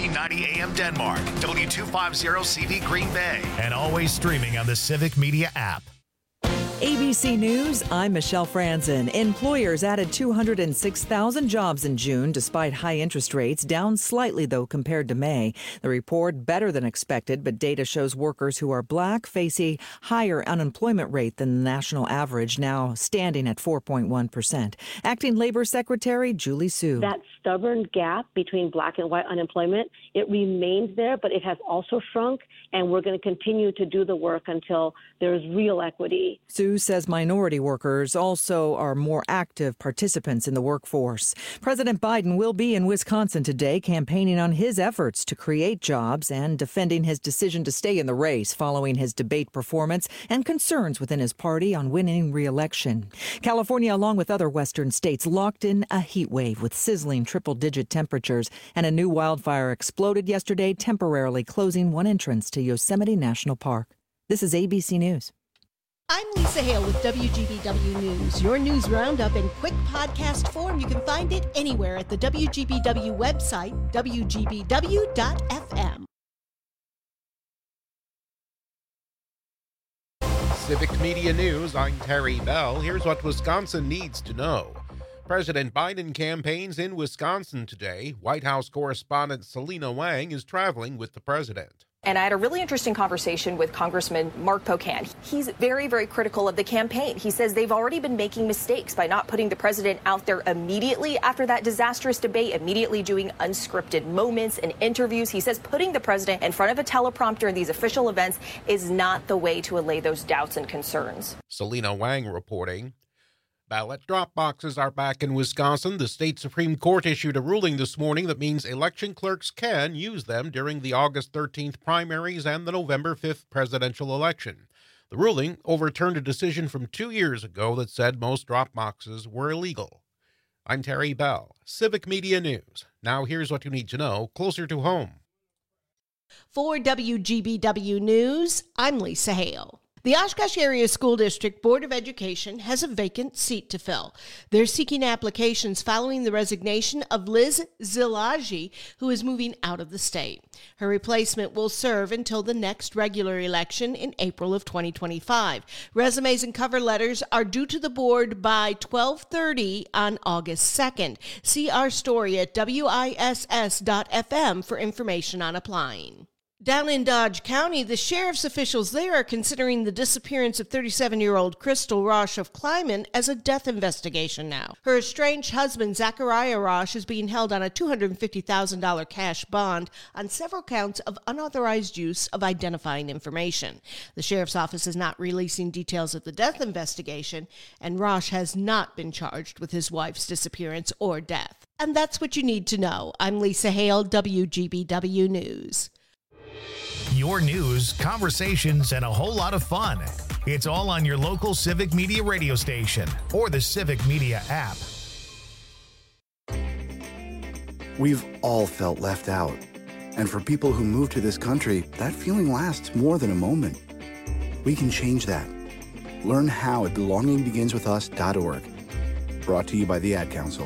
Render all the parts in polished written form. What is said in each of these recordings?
1490 AM Denmark, W250 CV Green Bay, and always streaming on the Civic Media app. ABC News, I'm Michelle Franzen. Employers added 206,000 jobs in June despite high interest rates, down slightly, though, compared to May. The report better than expected, but data shows workers who are black face a higher unemployment rate than the national average, now standing at 4.1%. Acting Labor Secretary Julie Su. That stubborn gap between black and white unemployment, it remains there, but it has also shrunk, and we're going to continue to do the work until there's real equity. Su says minority workers also are more active participants in the workforce. President Biden will be in Wisconsin today campaigning on his efforts to create jobs and defending his decision to stay in the race following his debate performance and concerns within his party on winning re-election. California, along with other western states, locked in a heat wave with sizzling triple-digit temperatures, and a new wildfire exploded yesterday, temporarily closing one entrance to Yosemite National Park. This is ABC News. I'm Lisa Hale with WGBW News. Your news roundup in quick podcast form. You can find it anywhere at the WGBW website, WGBW.FM. Civic Media News, I'm Terry Bell. Here's what Wisconsin needs to know. President Biden campaigns in Wisconsin today. White House correspondent Selena Wang is traveling with the president. And I had a really interesting conversation with Congressman Mark Pocan. He's very, very critical of the campaign. He says they've already been making mistakes by not putting the president out there immediately after that disastrous debate, immediately doing unscripted moments and interviews. He says putting the president in front of a teleprompter in these official events is not the way to allay those doubts and concerns. Selena Wang reporting. Ballot drop boxes are back in Wisconsin. The state Supreme Court issued a ruling this morning that means election clerks can use them during the August 13th primaries and the November 5th presidential election. The ruling overturned a decision from 2 years ago that said most drop boxes were illegal. I'm Terry Bell, Civic Media News. Now here's what you need to know closer to home. For WGBW News, I'm Lisa Hale. The Oshkosh Area School District Board of Education has a vacant seat to fill. They're seeking applications following the resignation of Liz Zilagy, who is moving out of the state. Her replacement will serve until the next regular election in April of 2025. Resumes and cover letters are due to the board by 12:30 on August 2nd. See our story at WISS.FM for information on applying. Down in Dodge County, the sheriff's officials there are considering the disappearance of 37-year-old Crystal Rosh of Kleiman as a death investigation now. Her estranged husband, Zachariah Rosh, is being held on a $250,000 cash bond on several counts of unauthorized use of identifying information. The sheriff's office is not releasing details of the death investigation, and Rosh has not been charged with his wife's disappearance or death. And that's what you need to know. I'm Lisa Hale, WGBW News. Your news, conversations, and a whole lot of fun. It's all on your local Civic Media radio station or the Civic Media app. We've all felt left out. And for people who move to this country, that feeling lasts more than a moment. We can change that. Learn how at belongingbeginswithus.org. Brought to you by the Ad Council.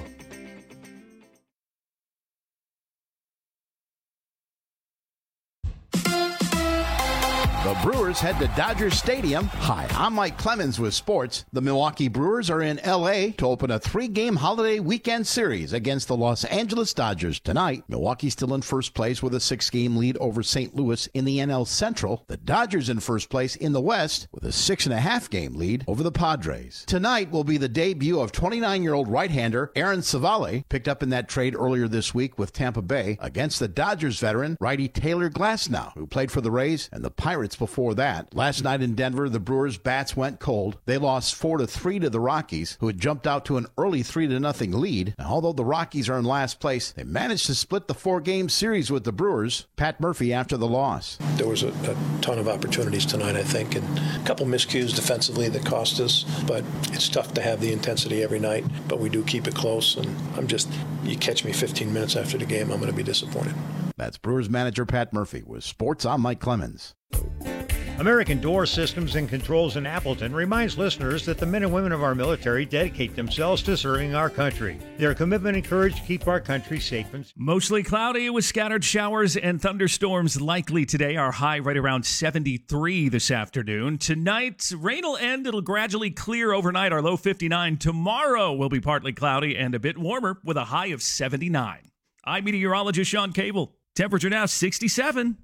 The Brewers head to Dodger Stadium. Hi, I'm Mike Clemens with sports. The Milwaukee Brewers are in L.A. to open a 3-game holiday weekend series against the Los Angeles Dodgers tonight. Milwaukee's still in first place with a 6-game lead over St. Louis in the NL Central. The Dodgers in first place in the West with a 6.5-game lead over the Padres. Tonight will be the debut of 29-year-old right-hander Aaron Civale, picked up in that trade earlier this week with Tampa Bay, against the Dodgers veteran righty Taylor Glasnow, who played for the Rays and the Pirates before that. Last night in Denver, the Brewers' bats went cold. They lost 4-3 to the Rockies, who had jumped out to an early 3-0 lead. Now, although the Rockies are in last place, they managed to split the 4-game series with the Brewers. Pat Murphy after the loss. There was a ton of opportunities tonight, I think, and a couple miscues defensively that cost us, but it's tough to have the intensity every night, but we do keep it close, and you catch me 15 minutes after the game, I'm going to be disappointed. That's Brewers manager Pat Murphy with Sports. I'm Mike Clemens. American Door Systems and Controls in Appleton reminds listeners that the men and women of our military dedicate themselves to serving our country. Their commitment and courage keep our country safe. Mostly cloudy with scattered showers and thunderstorms likely today. Our high right around 73 this afternoon. Tonight, rain will end. It'll gradually clear overnight. Our low 59. Tomorrow will be partly cloudy and a bit warmer with a high of 79. I'm meteorologist Sean Cable. Temperature now 67.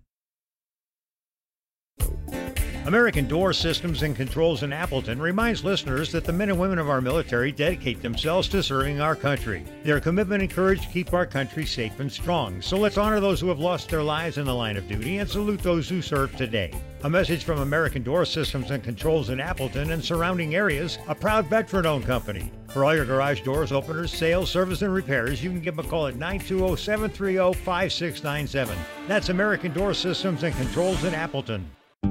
American Door Systems and Controls in Appleton reminds listeners that the men and women of our military dedicate themselves to serving our country. Their commitment and courage keep our country safe and strong. So let's honor those who have lost their lives in the line of duty and salute those who serve today. A message from American Door Systems and Controls in Appleton and surrounding areas, a proud veteran-owned company. For all your garage doors, openers, sales, service, and repairs, you can give them a call at 920-730-5697. That's American Door Systems and Controls in Appleton.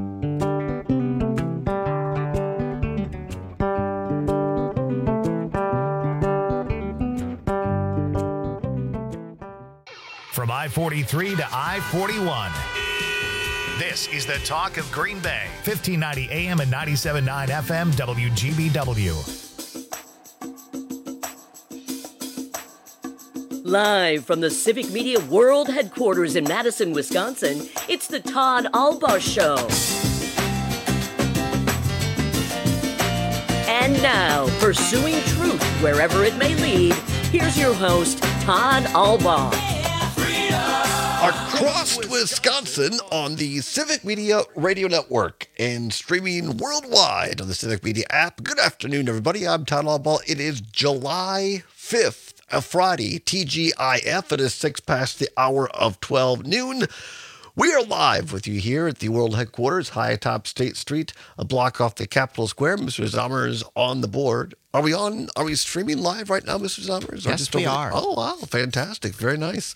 From I-43 to I-41. This is the talk of Green Bay. 1590 AM and 97.9 FM WGBW. Live from the Civic Media World Headquarters in Madison, Wisconsin, it's the Todd Albaugh Show. And now, pursuing truth wherever it may lead, here's your host, Todd Albaugh. Across Wisconsin on the Civic Media Radio Network and streaming worldwide on the Civic Media app. Good afternoon, everybody. I'm Todd Albaugh. It is July 5th, a Friday, TGIF. It is 6 past the hour of 12 noon. We are live with you here at the World Headquarters, high atop State Street, a block off the Capitol Square. Mr. Zommer is on the board. Are we streaming live right now, Mr. Zommers? Yes, we are. Oh, wow. Fantastic. Very nice.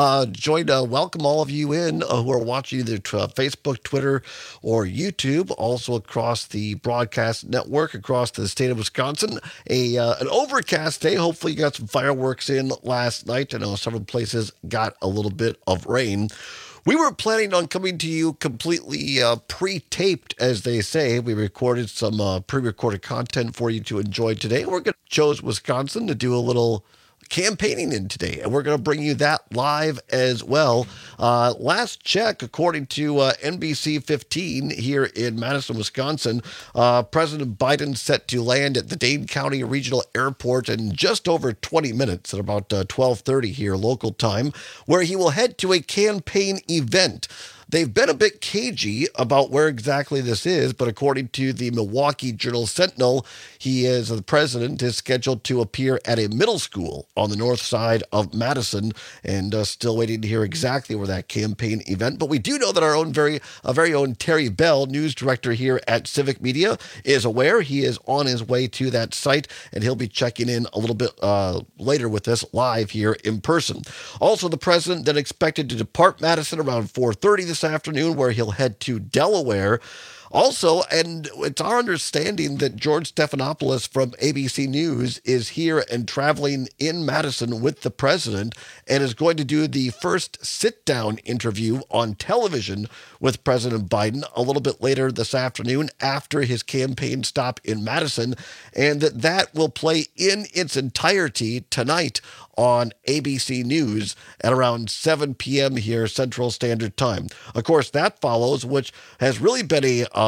Welcome all of you in who are watching either Facebook, Twitter, or YouTube. Also across the broadcast network across the state of Wisconsin. An overcast day. Hopefully you got some fireworks in last night. I know several places got a little bit of rain. We were planning on coming to you completely pre-taped, as they say. We recorded some pre-recorded content for you to enjoy today. We're going to choose Wisconsin to do a little campaigning in today, and we're going to bring you that live as well. Last check, according to NBC 15 here in Madison, Wisconsin, President Biden set to land at the Dane County Regional Airport in just over 20 minutes at about 12:30 here local time, where he will head to a campaign event. They've been a bit cagey about where exactly this is, but according to the Milwaukee Journal-Sentinel, the president is scheduled to appear at a middle school on the north side of Madison, and still waiting to hear exactly where that campaign event. But we do know that our very own Terry Bell, news director here at Civic Media, is aware. He is on his way to that site, and he'll be checking in a little bit later with us live here in person. Also, the president then expected to depart Madison around 4:30 this afternoon, where he'll head to Delaware. Also, and it's our understanding that George Stephanopoulos from ABC News is here and traveling in Madison with the president and is going to do the first sit-down interview on television with President Biden a little bit later this afternoon after his campaign stop in Madison, and that will play in its entirety tonight on ABC News at around 7 p.m. here Central Standard Time. Of course, that follows, which has really been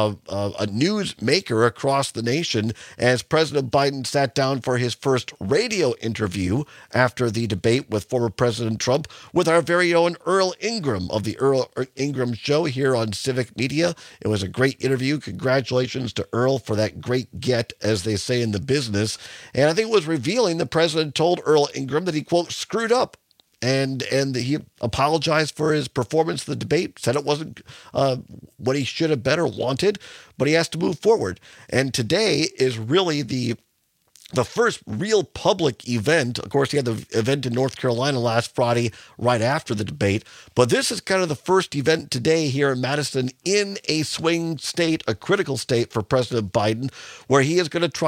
a news maker across the nation, as President Biden sat down for his first radio interview after the debate with former President Trump with our very own Earl Ingram of the Earl Ingram Show here on Civic Media. It was a great interview. Congratulations to Earl for that great get, as they say in the business. And I think it was revealing. The president told Earl Ingram that he, quote, screwed up. And he apologized for his performance in the debate, said it wasn't what he should have been or wanted, but he has to move forward. And today is really the first real public event. Of course, he had the event in North Carolina last Friday right after the debate, but this is kind of the first event today here in Madison in a swing state, a critical state for President Biden, where he is going to try to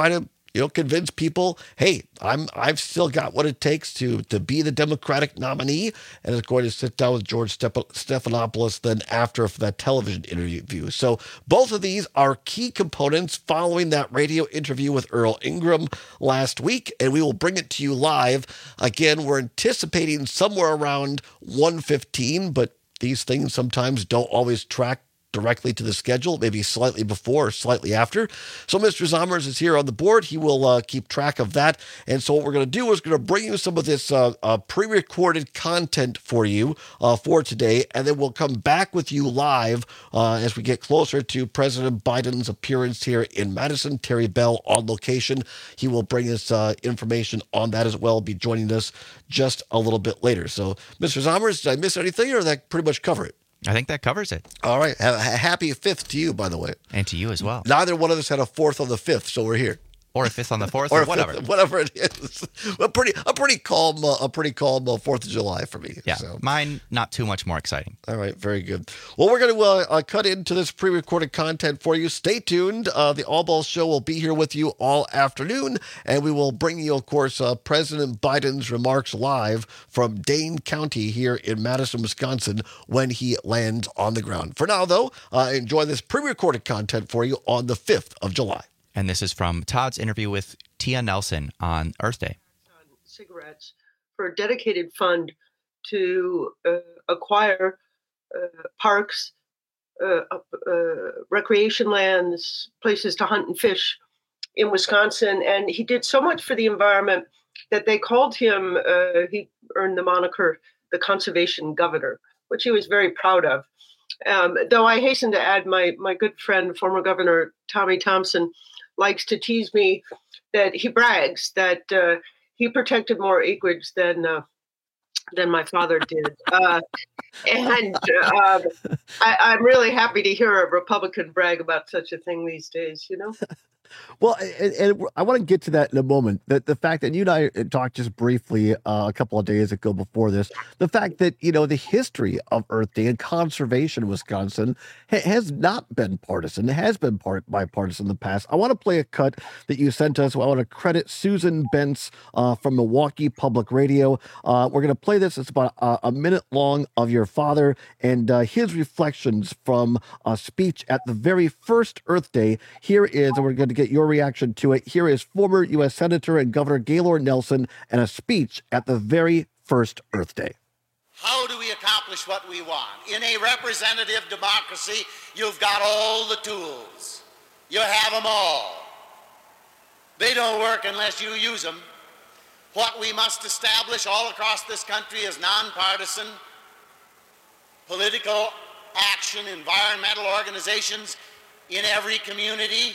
convince people, hey, I've still got what it takes to be the Democratic nominee, and is going to sit down with George Stephanopoulos then after for that television interview. So both of these are key components following that radio interview with Earl Ingram last week, and we will bring it to you live. Again, we're anticipating somewhere around 1:15, but these things sometimes don't always track directly to the schedule, maybe slightly before or slightly after. So Mr. Zommers is here on the board. He will keep track of that. And so what we're going to do is going to bring you some of this pre-recorded content for you for today, and then we'll come back with you live as we get closer to President Biden's appearance here in Madison. Terry Bell on location. He will bring us information on that as well, be joining us just a little bit later. So Mr. Zommers, did I miss anything, or did that pretty much cover it? I think that covers it. All right. Happy 5th to you, by the way. And to you as well. Neither one of us had a 4th on the 5th, so we're here. Or a 5th on the 4th, or whatever. Whatever it is. A pretty calm 4th of July for me. Yeah, so. Mine not too much more exciting. All right, very good. Well, we're going to cut into this pre-recorded content for you. Stay tuned. The All Balls Show will be here with you all afternoon, and we will bring you, of course, President Biden's remarks live from Dane County here in Madison, Wisconsin, when he lands on the ground. For now, though, enjoy this pre-recorded content for you on the 5th of July. And this is from Todd's interview with Tia Nelson on Earth Day. Cigarettes for a dedicated fund to acquire parks, recreation lands, places to hunt and fish in Wisconsin. And he did so much for the environment that they called him, he earned the moniker, the Conservation Governor, which he was very proud of. Though I hasten to add, my good friend, former Governor Tommy Thompson, likes to tease me that he brags that he protected more acreage than my father did. I'm really happy to hear a Republican brag about such a thing these days, you know? Well, and I want to get to that in a moment. The fact that you and I talked just briefly a couple of days ago before this, the fact that, the history of Earth Day and conservation in Wisconsin has not been partisan. It has been bipartisan in the past. I want to play a cut that you sent us. I want to credit Susan Bentz from Milwaukee Public Radio. We're going to play this. It's about a minute long of your father and his reflections from a speech at the very first Earth Day. Here is, and we're going to get your reaction to it. Here is former U.S. Senator and Governor Gaylord Nelson and a speech at the very first Earth Day. How do we accomplish what we want? In a representative democracy, you've got all the tools. You have them all. They don't work unless you use them. What we must establish all across this country is nonpartisan political action, environmental organizations in every community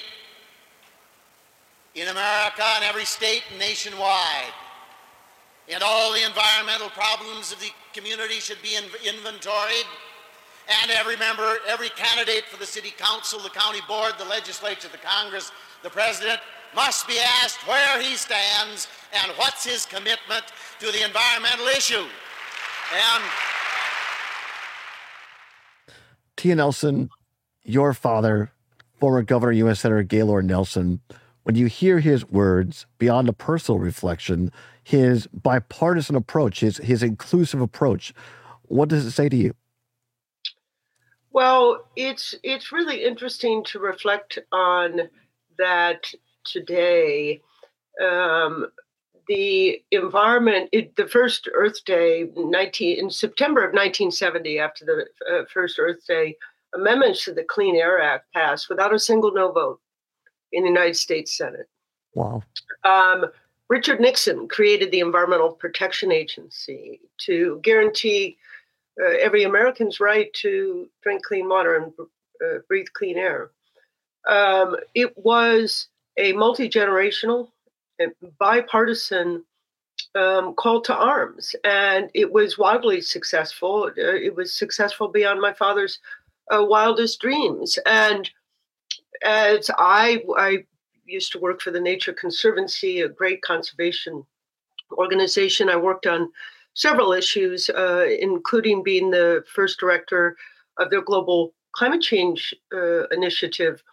in America, in every state and nationwide. And all the environmental problems of the community should be inventoried. And every member, every candidate for the city council, the county board, the legislature, the Congress, the president must be asked where he stands and what's his commitment to the environmental issue. And Tia Nelson, your father, former Governor, U.S. Senator Gaylord Nelson, when you hear his words, beyond a personal reflection, his bipartisan approach, his inclusive approach, what does it say to you? Well, it's really interesting to reflect on that today. The environment, the first Earth Day, in September of 1970, after the first Earth Day, amendments to the Clean Air Act passed without a single no vote in the United States Senate. Wow. Richard Nixon created the Environmental Protection Agency to guarantee every American's right to drink clean water and breathe clean air. It was a multi-generational and bipartisan call to arms, and it was wildly successful. It was successful beyond my father's wildest dreams. And as I used to work for the Nature Conservancy, a great conservation organization. I worked on several issues, including being the first director of their global climate change initiative.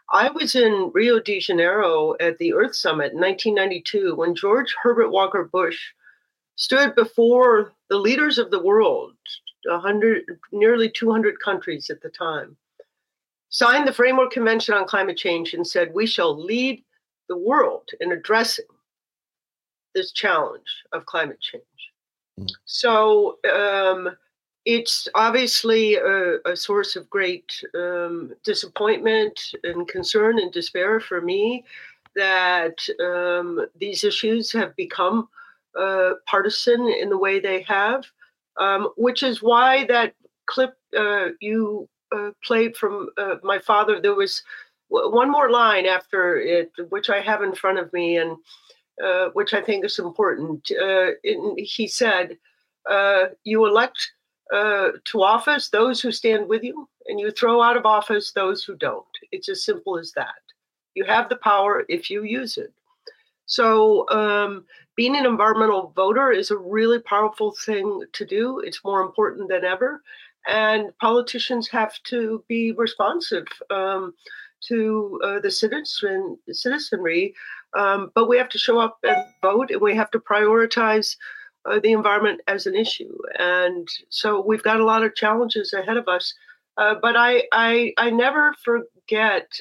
I was in Rio de Janeiro at the Earth Summit in 1992 when George Herbert Walker Bush stood before the leaders of the world, nearly 200 countries at the time, signed the Framework Convention on Climate Change and said, we shall lead the world in addressing this challenge of climate change. So it's obviously a source of great disappointment and concern and despair for me that these issues have become partisan in the way they have, which is why that clip you played from my father, there was one more line after it, which I have in front of me, and which I think is important. He said, you elect to office those who stand with you, and you throw out of office those who don't. It's as simple as that. You have the power if you use it. So being an environmental voter is a really powerful thing to do. It's more important than ever. And politicians have to be responsive to the citizenry. But we have to show up and vote, and we have to prioritize the environment as an issue. And so we've got a lot of challenges ahead of us. But I never forget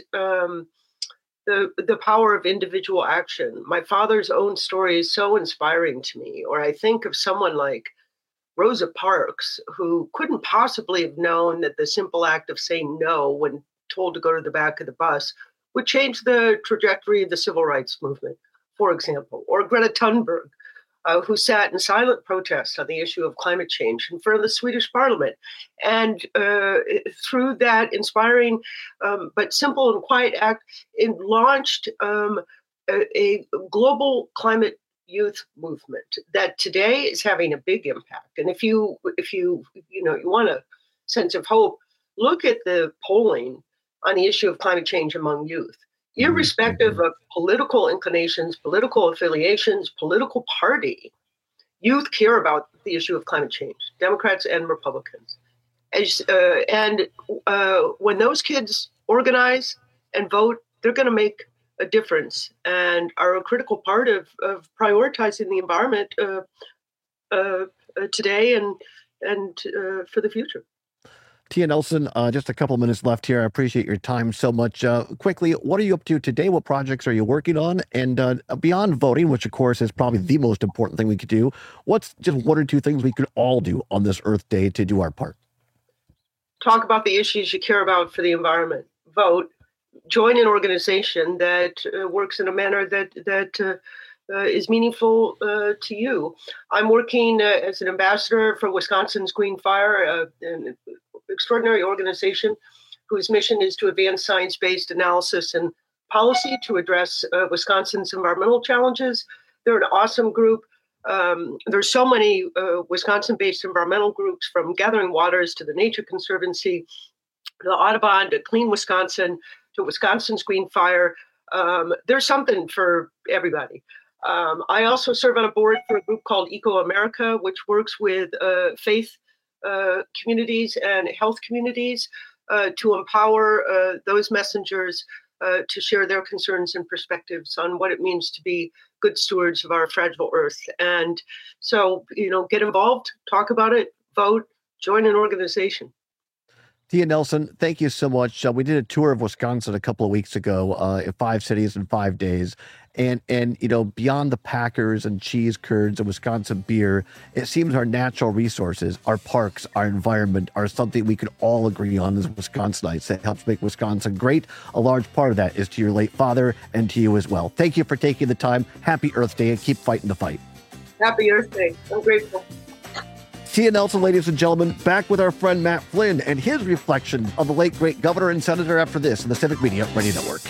the power of individual action. My father's own story is so inspiring to me. Or I think of someone like Rosa Parks, who couldn't possibly have known that the simple act of saying no when told to go to the back of the bus would change the trajectory of the civil rights movement, for example. Or Greta Thunberg, who sat in silent protest on the issue of climate change in front of the Swedish parliament. And through that inspiring but simple and quiet act, it launched a global climate youth movement that today is having a big impact. And if you want a sense of hope, look at the polling on the issue of climate change among youth. Irrespective of political inclinations, political affiliations, political party, youth care about the issue of climate change, Democrats and Republicans. And when those kids organize and vote, they're going to make a difference and are a critical part of prioritizing the environment today and for the future. Tia Nelson, just a couple minutes left here. I appreciate your time so much. Quickly, what are you up to today? What projects are you working on? And beyond voting, which of course is probably the most important thing we could do, what's just one or two things we could all do on this Earth Day to do our part? Talk about the issues you care about for the environment. Vote. Join an organization that works in a manner that is meaningful to you. I'm working as an ambassador for Wisconsin's Green Fire, an extraordinary organization whose mission is to advance science-based analysis and policy to address Wisconsin's environmental challenges. They're an awesome group. There's so many Wisconsin-based environmental groups, from Gathering Waters to the Nature Conservancy, the Audubon, to Clean Wisconsin, to Wisconsin's Green Fire. There's something for everybody. I also serve on a board for a group called Eco America, which works with faith communities and health communities to empower those messengers to share their concerns and perspectives on what it means to be good stewards of our fragile Earth. And so, get involved, talk about it, vote, join an organization. Tia Nelson, thank you so much. We did a tour of Wisconsin a couple of weeks ago, in 5 cities in 5 days. And beyond the Packers and cheese curds and Wisconsin beer, it seems our natural resources, our parks, our environment are something we could all agree on as Wisconsinites that helps make Wisconsin great. A large part of that is to your late father and to you as well. Thank you for taking the time. Happy Earth Day, and keep fighting the fight. Happy Earth Day. I'm grateful. Tia Nelson, ladies and gentlemen, back with our friend Matt Flynn and his reflection of the late, great governor and senator after this in the Civic Media Radio Network.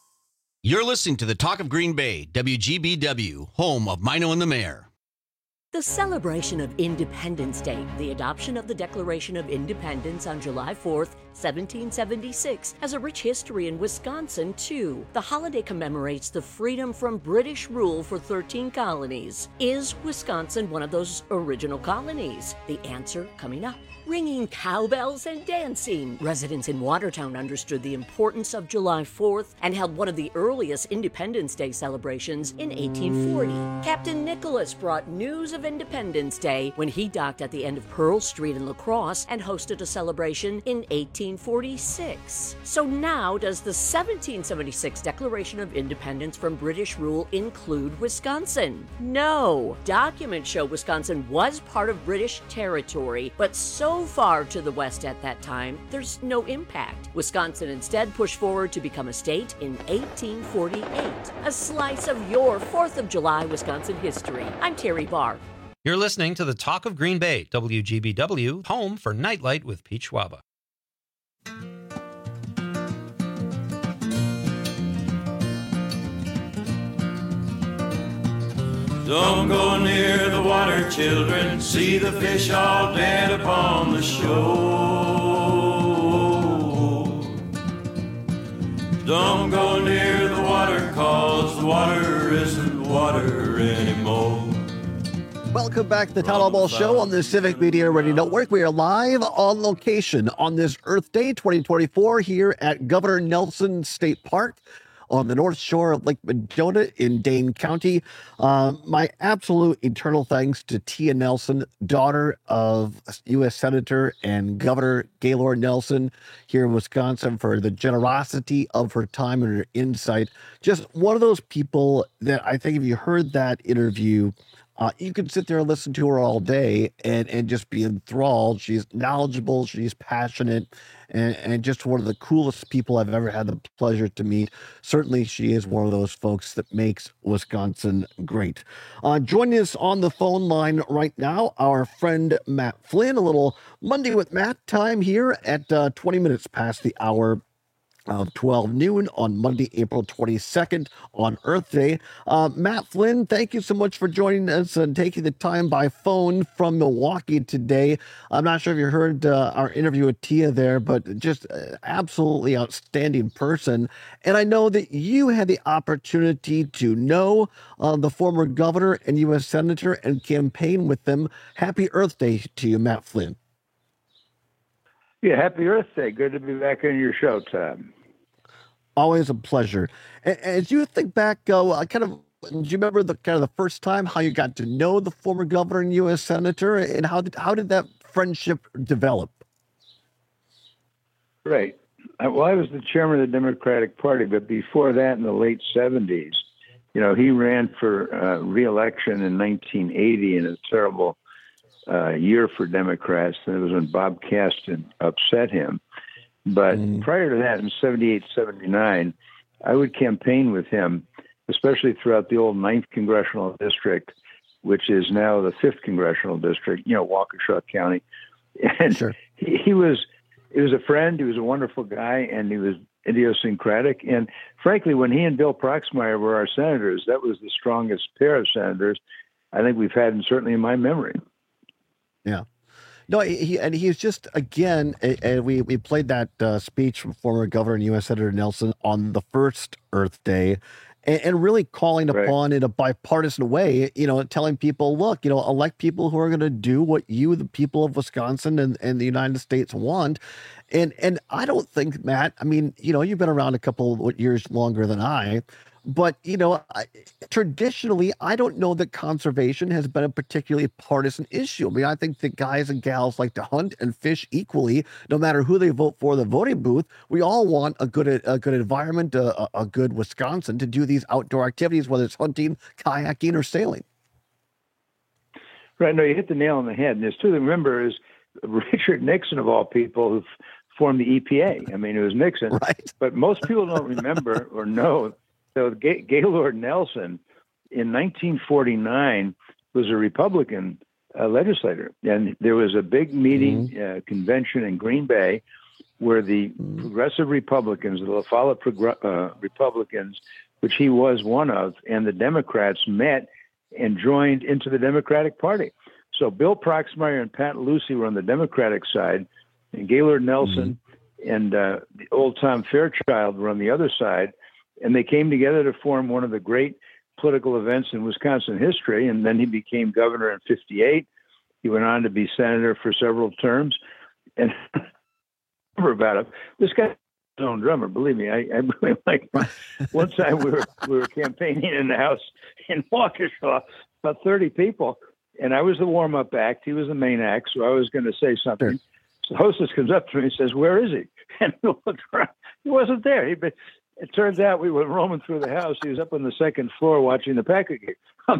You're listening to the Talk of Green Bay, WGBW, home of Mino and the Mayor. The celebration of Independence Day, the adoption of the Declaration of Independence on July 4th, 1776, has a rich history in Wisconsin, too. The holiday commemorates the freedom from British rule for 13 colonies. Is Wisconsin one of those original colonies? The answer coming up. Ringing cowbells and dancing. Residents in Watertown understood the importance of July 4th and held one of the earliest Independence Day celebrations in 1840. Captain Nicholas brought news of Independence Day when he docked at the end of Pearl Street in La Crosse and hosted a celebration in 1846. So now, does the 1776 Declaration of Independence from British rule include Wisconsin? No. Documents show Wisconsin was part of British territory, but so far to the west at that time, there's no impact. Wisconsin instead pushed forward to become a state in 1848. A slice of your 4th of July Wisconsin history. I'm Terry Barr. You're listening to the Talk of Green Bay, WGBW, home for Nightlight with Pete Schwaba. Don't go near the water, children. See the fish all dead upon the shore. Don't go near the water, 'cause the water isn't water anymore. Welcome back to the Town Hall Ball Show on the Civic Media Radio Network. We are live on location on this Earth Day 2024 here at Governor Nelson State Park on the north shore of Lake Mendota in Dane County. My absolute eternal thanks to Tia Nelson, daughter of U.S. Senator and Governor Gaylord Nelson here in Wisconsin, for the generosity of her time and her insight. Just one of those people that I think if you heard that interview, you could sit there and listen to her all day and just be enthralled. She's knowledgeable, she's passionate, and just one of the coolest people I've ever had the pleasure to meet. Certainly, she is one of those folks that makes Wisconsin great. Joining us on the phone line right now, our friend Matt Flynn. A little Monday with Matt time here at 20 minutes past the hour of 12 noon on Monday, April 22nd on Earth Day. Matt Flynn, thank you so much for joining us and taking the time by phone from Milwaukee today. I'm not sure if you heard our interview with Tia there, but just absolutely outstanding person. And I know that you had the opportunity to know the former governor and U.S. Senator and campaign with them. Happy Earth Day to you, Matt Flynn. Yeah, happy Earth Day. Good to be back on your show, Tom. Always a pleasure. As you think back, do you remember the first time how you got to know the former governor and U.S. Senator, and how did that friendship develop? Right. Well, I was the chairman of the Democratic Party, but before that, in the late 70s, he ran for re-election in 1980 in a terrible year for Democrats, and it was when Bob Caston upset him. But prior to that, in 78, 79, I would campaign with him, especially throughout the old 9th Congressional District, which is now the 5th Congressional District, Waukesha County. And sure. he was a friend, he was a wonderful guy, and he was idiosyncratic. And frankly, when he and Bill Proxmire were our senators, that was the strongest pair of senators I think we've had, and certainly in my memory. Yeah. No, he's just, again, and we played that speech from former Governor and U.S. Senator Nelson on the first Earth Day, and really calling upon in a bipartisan way, telling people, look, elect people who are going to do what you, the people of Wisconsin and the United States want. And I don't think, Matt, you've been around a couple of years longer than I, but, traditionally, I don't know that conservation has been a particularly partisan issue. I think that guys and gals like to hunt and fish equally, no matter who they vote for in the voting booth. We all want a good environment, a good Wisconsin to do these outdoor activities, whether it's hunting, kayaking, or sailing. Right. No, you hit the nail on the head. And there's two to remember is Richard Nixon, of all people, who formed the EPA. It was Nixon. Right. But most people don't remember or know. So Gaylord Nelson, in 1949, was a Republican legislator. And there was a big meeting, convention in Green Bay, where the progressive Republicans, the La Follette Republicans, which he was one of, and the Democrats met and joined into the Democratic Party. So Bill Proxmire and Pat Lucey were on the Democratic side, and Gaylord Nelson and the old Tom Fairchild were on the other side, and they came together to form one of the great political events in Wisconsin history. And then he became governor in '58. He went on to be senator for several terms. And remember about him, this guy, his own drummer. Believe me, I really like. One time we were campaigning in the house in Waukesha, about 30 people, and I was the warm-up act. He was the main act, so I was going to say something. So the hostess comes up to me and says, "Where is he?" And we looked around. He wasn't there. It turns out we were roaming through the house. He was up on the second floor watching the Packer game.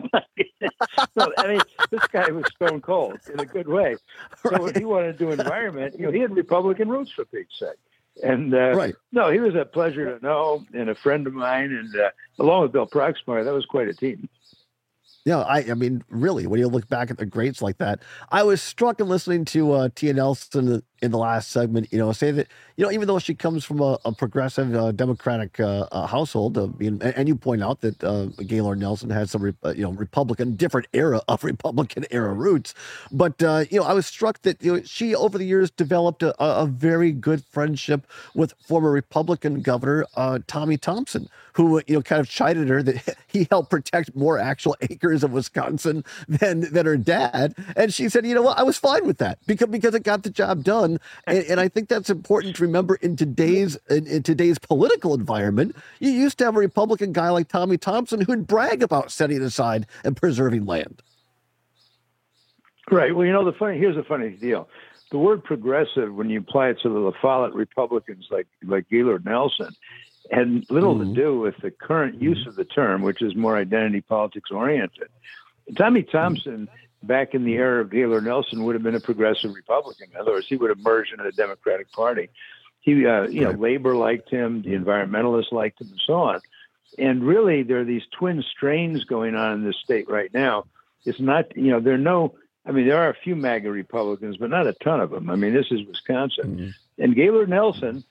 So, I mean, this guy was stone cold in a good way. So if he wanted to do environment, he had Republican roots, for Pete's sake. And no, he was a pleasure to know and a friend of mine. And along with Bill Proxmire, that was quite a team. Yeah, I mean, really, when you look back at the greats like that, I was struck in listening to Tia Nelson in the last segment, say that, even though she comes from a progressive Democratic household, and you point out that Gaylord Nelson had some, Republican, different era of Republican era roots. But, I was struck that, she over the years developed a very good friendship with former Republican Governor Tommy Thompson, who, kind of chided her that he helped protect more actual acres of Wisconsin than her dad. And she said, what, I was fine with that because it got the job done. And I think that's important to remember in today's political environment. You used to have a Republican guy like Tommy Thompson who'd brag about setting aside and preserving land. Right. Well, here's the funny deal. The word progressive, when you apply it to the La Follette Republicans like Gaylord Nelson, had little to do with the current use of the term, which is more identity politics oriented. Tommy Thompson, back in the era of Gaylord Nelson, would have been a progressive Republican. In other words, he would have merged into the Democratic Party. He, Labor liked him, the environmentalists liked him, and so on. And really, there are these twin strains going on in this state right now. It's not, there are a few MAGA Republicans, but not a ton of them. I mean, this is Wisconsin. And Gaylord Nelson,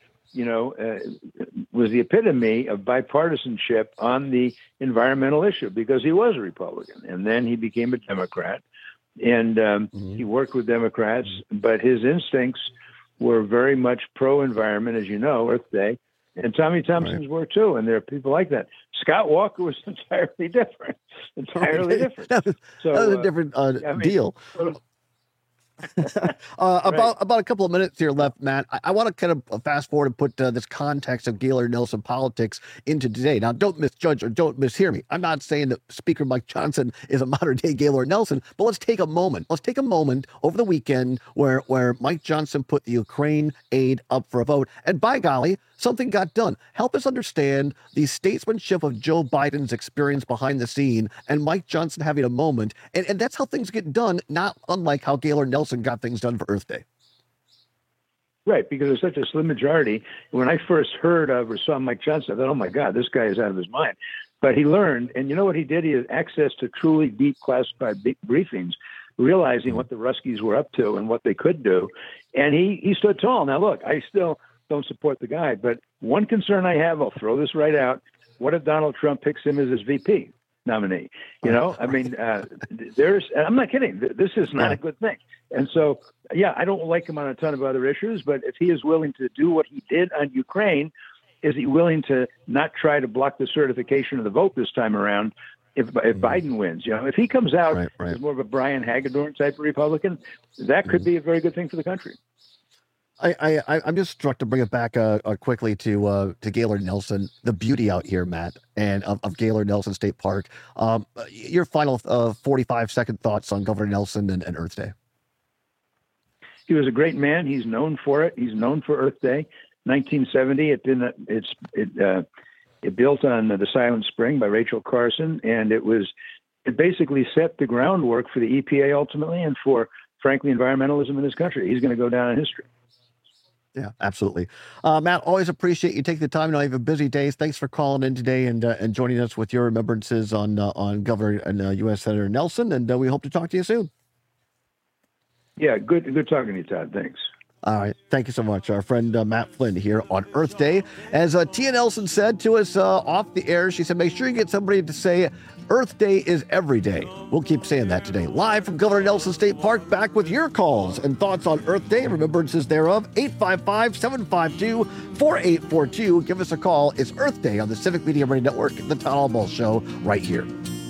was the epitome of bipartisanship on the environmental issue because he was a Republican. And then he became a Democrat. And he worked with Democrats, but his instincts were very much pro-environment, as you know, Earth Day. And Tommy Thompson's were too. And there are people like that. Scott Walker was entirely different. That was a different deal. About a couple of minutes here left, Matt. I want to kind of fast forward and put this context of Gaylord Nelson politics into today. Now, don't misjudge or don't mishear me. I'm not saying that Speaker Mike Johnson is a modern day Gaylord Nelson, but let's take a moment. Let's take a moment over the weekend where Mike Johnson put the Ukraine aid up for a vote. And by golly, something got done. Help us understand the statesmanship of Joe Biden's experience behind the scene and Mike Johnson having a moment. And that's how things get done, not unlike how Gaylord Nelson got things done for Earth Day. Right, because there's such a slim majority. When I first heard of or saw Mike Johnson, I thought, oh my God, this guy is out of his mind. But he learned, and you know what he did? He had access to truly deep classified briefings, realizing what the Ruskies were up to and what they could do. And he stood tall. Now, look, I still don't support the guy, but one concern I have, I'll throw this right out. What if Donald Trump picks him as his VP nominee? I'm not kidding. This is not a good thing. And so, I don't like him on a ton of other issues, but if he is willing to do what he did on Ukraine, is he willing to not try to block the certification of the vote this time around if Biden wins? If he comes out as more of a Brian Hagedorn type of Republican, that could be a very good thing for the country. I'm just struck to bring it back quickly to Gaylord Nelson, the beauty out here, Matt, and of Gaylord Nelson State Park. Your final 45-second thoughts on Governor Nelson and Earth Day. He was a great man. He's known for it. He's known for Earth Day. 1970. It built on the Silent Spring by Rachel Carson, and it basically set the groundwork for the EPA ultimately, and for frankly environmentalism in this country. He's going to go down in history. Yeah, absolutely. Matt, always appreciate you taking the time. I know you have a busy day. Thanks for calling in today and joining us with your remembrances on Governor and U.S. Senator Nelson. And we hope to talk to you soon. Yeah, good talking to you, Todd. Thanks. All right. Thank you so much. Our friend Matt Flynn here on Earth Day. As Tia Nelson said to us off the air, she said, make sure you get somebody to say Earth Day is every day. We'll keep saying that today. Live from Governor Nelson State Park, back with your calls and thoughts on Earth Day, remembrances thereof. 855-752-4842. Give us a call. It's Earth Day on the Civic Media Radio Network, the Todd Albaugh Show, right here.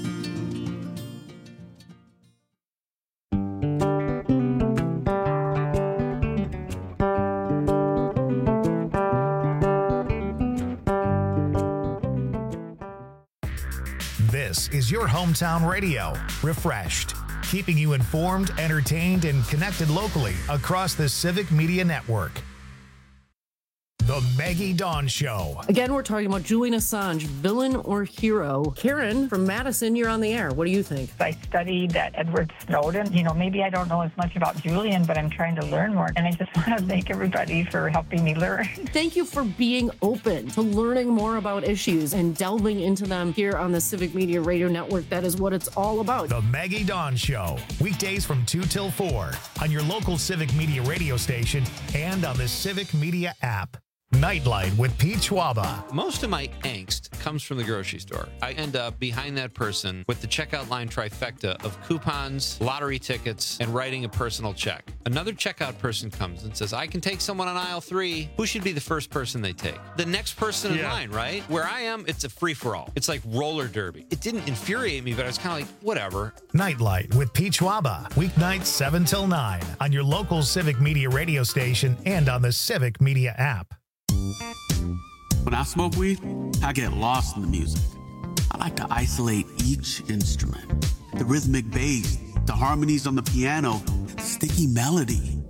This is your hometown radio, Refreshed, keeping you informed, entertained, and connected locally across the Civic Media Network. The Maggie Dawn Show. Again, we're talking about Julian Assange, villain or hero. Karen from Madison, you're on the air. What do you think? I studied Edward Snowden. Maybe I don't know as much about Julian, but I'm trying to learn more. And I just want to thank everybody for helping me learn. Thank you for being open to learning more about issues and delving into them here on the Civic Media Radio Network. That is what it's all about. The Maggie Dawn Show. Weekdays from 2 till 4 on your local Civic Media radio station and on the Civic Media app. Nightlight with Pete Schwaba. Most of my angst comes from the grocery store. I end up behind that person with the checkout line trifecta of coupons, lottery tickets, and writing a personal check. Another checkout person comes and says, I can take someone on aisle 3. Who should be the first person they take? The next person in line, right? Where I am, it's a free-for-all. It's like roller derby. It didn't infuriate me, but I was kind of like, whatever. Nightlight with Pete Schwaba. Weeknights 7 till 9 on your local Civic Media radio station and on the Civic Media app. When I smoke weed, I get lost in the music. I like to isolate each instrument. The rhythmic bass, the harmonies on the piano, the sticky melody.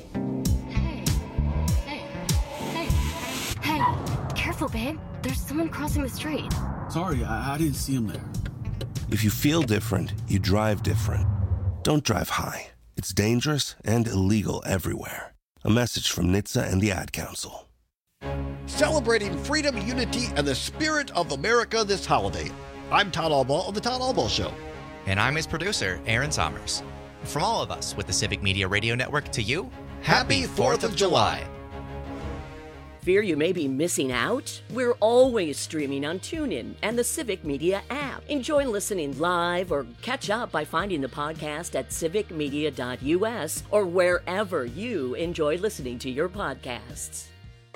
Hey, careful, babe. There's someone crossing the street. Sorry, I didn't see him there. If you feel different, you drive different. Don't drive high. It's dangerous and illegal everywhere. A message from NHTSA and the Ad Council. Celebrating freedom, unity, and the spirit of America this holiday. I'm Todd Albaugh of the Todd Albaugh Show. And I'm his producer, Aaron Sommers. From all of us with the Civic Media Radio Network to you, Happy 4th of July. Fear you may be missing out? We're always streaming on TuneIn and the Civic Media app. Enjoy listening live or catch up by finding the podcast at civicmedia.us or wherever you enjoy listening to your podcasts.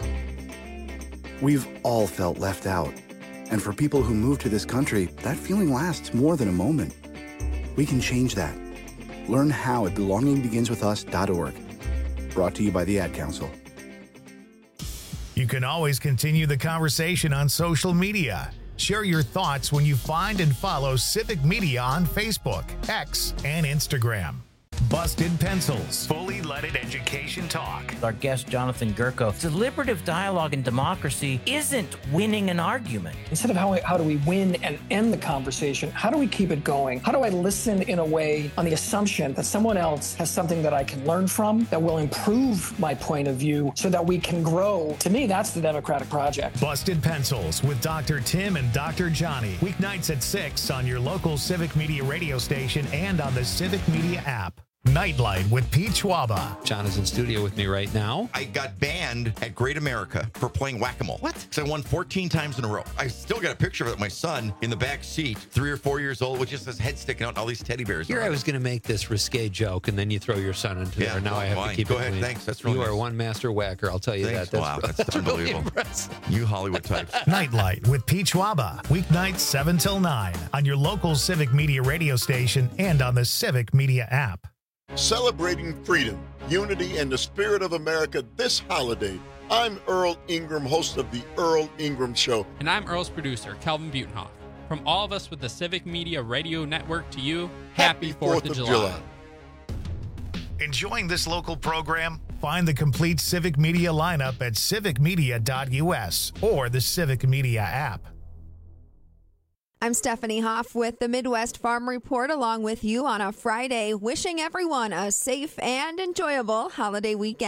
We've all felt left out. And for people who move to this country, that feeling lasts more than a moment. We can change that. Learn how at belongingbeginswithus.org. Brought to you by the Ad Council. You can always continue the conversation on social media. Share your thoughts when you find and follow Civic Media on Facebook, X, and Instagram. Busted Pencils, fully leaded education talk. Our guest, Jonathan Gurko. Deliberative dialogue and democracy isn't winning an argument. Instead of how do we win and end the conversation, how do we keep it going? How do I listen in a way on the assumption that someone else has something that I can learn from, that will improve my point of view so that we can grow? To me, that's the democratic project. Busted Pencils with Dr. Tim and Dr. Johnny. Weeknights at 6 on your local Civic Media radio station and on the Civic Media app. Nightlight with Pete Schwaba. John is in studio with me right now. I got banned at Great America for playing whack-a-mole. What? Because I won 14 times in a row. I still got a picture of it. My son in the back seat, 3 or 4 years old, with just his head sticking out and all these teddy bears. Here I was going to make this risque joke, and then you throw your son into there. Now I have to keep it Go ahead. clean. Thanks. That's really You nice. are one master whacker. I'll tell you Thanks. that. Wow, that's unbelievable. You Hollywood types. Nightlight with Pete Schwaba. Weeknights 7 till 9 on your local Civic Media radio station and on the Civic Media app. Celebrating freedom, unity, and the spirit of America this holiday. I'm Earl Ingram, host of The Earl Ingram Show. And I'm Earl's producer, Calvin Butenhoff. From all of us with the Civic Media Radio Network to you, Happy 4th of July. Enjoying this local program? Find the complete Civic Media lineup at civicmedia.us or the Civic Media app. I'm Stephanie Hoff with the Midwest Farm Report along with you on a Friday, wishing everyone a safe and enjoyable holiday weekend.